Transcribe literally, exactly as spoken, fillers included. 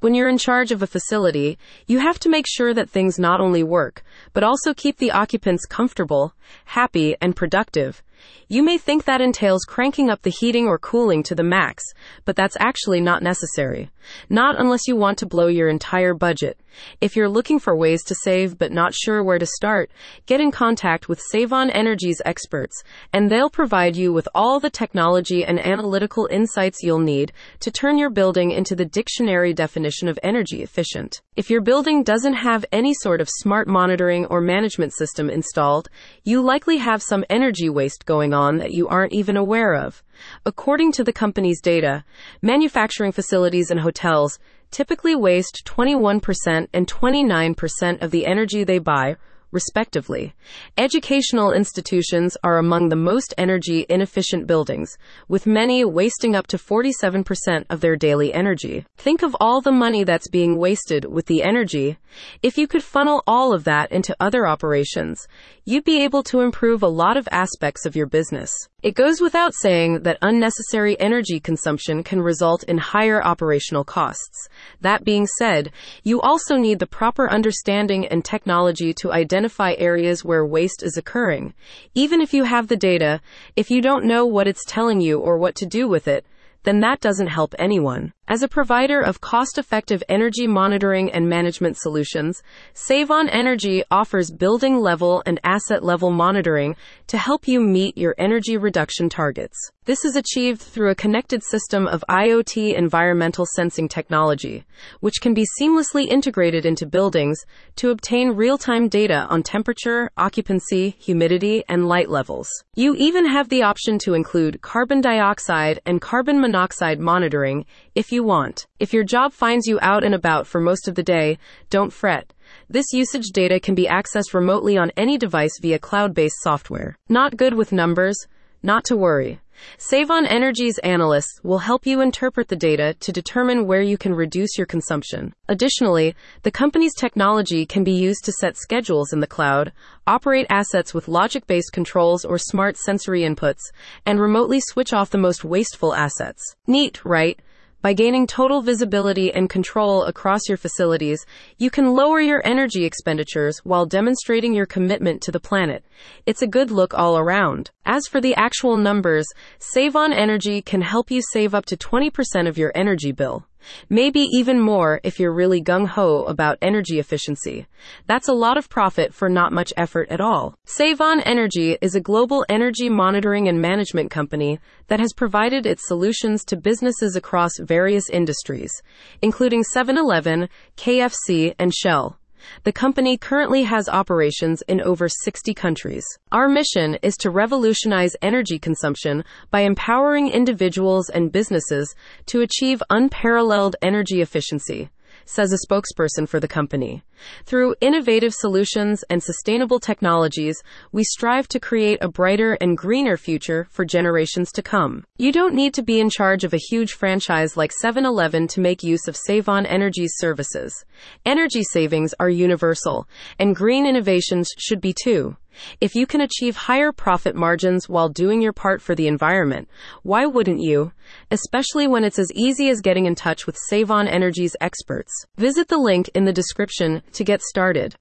When you're in charge of a facility, you have to make sure that things not only work, but also keep the occupants comfortable, happy, and productive. You may think that entails cranking up the heating or cooling to the max, but that's actually not necessary. Not unless you want to blow your entire budget. If you're looking for ways to save but not sure where to start, get in contact with Savon Energy's experts, and they'll provide you with all the technology and analytical insights you'll need to turn your building into the dictionary definition of energy efficient. If your building doesn't have any sort of smart monitoring or management system installed, you likely have some energy waste going on that you aren't even aware of. According to the company's data, manufacturing facilities and hotels typically waste twenty-one percent and twenty-nine percent of the energy they buy, respectively. Educational institutions are among the most energy inefficient buildings, with many wasting up to forty-seven percent of their daily energy. Think of all the money that's being wasted with the energy. If you could funnel all of that into other operations, you'd be able to improve a lot of aspects of your business. It goes without saying that unnecessary energy consumption can result in higher operational costs. That being said, you also need the proper understanding and technology to identify areas where waste is occurring. Even if you have the data, if you don't know what it's telling you or what to do with it, then that doesn't help anyone. As a provider of cost-effective energy monitoring and management solutions, Savon Energy offers building-level and asset-level monitoring to help you meet your energy reduction targets. This is achieved through a connected system of IoT environmental sensing technology, which can be seamlessly integrated into buildings to obtain real-time data on temperature, occupancy, humidity, and light levels. You even have the option to include carbon dioxide and carbon monoxide monitoring if you want. If your job finds you out and about for most of the day, don't fret. This usage data can be accessed remotely on any device via cloud-based software. Not good with numbers? Not to worry. Savon Energy's analysts will help you interpret the data to determine where you can reduce your consumption. Additionally, the company's technology can be used to set schedules in the cloud, operate assets with logic-based controls or smart sensory inputs, and remotely switch off the most wasteful assets. Neat, right? By gaining total visibility and control across your facilities, you can lower your energy expenditures while demonstrating your commitment to the planet. It's a good look all around. As for the actual numbers, Savon Energy can help you save up to twenty percent of your energy bill. Maybe even more if you're really gung-ho about energy efficiency. That's a lot of profit for not much effort at all. Savon Energy is a global energy monitoring and management company that has provided its solutions to businesses across various industries, including seven eleven, K F C, and Shell. The company currently has operations in over sixty countries. Our mission is to revolutionize energy consumption by empowering individuals and businesses to achieve unparalleled energy efficiency, says a spokesperson for the company. Through innovative solutions and sustainable technologies, we strive to create a brighter and greener future for generations to come. You don't need to be in charge of a huge franchise like seven eleven to make use of Savon Energy's services. Energy savings are universal, and green innovations should be too. If you can achieve higher profit margins while doing your part for the environment, why wouldn't you? Especially when it's as easy as getting in touch with Savon Energy's experts. Visit the link in the description to get started.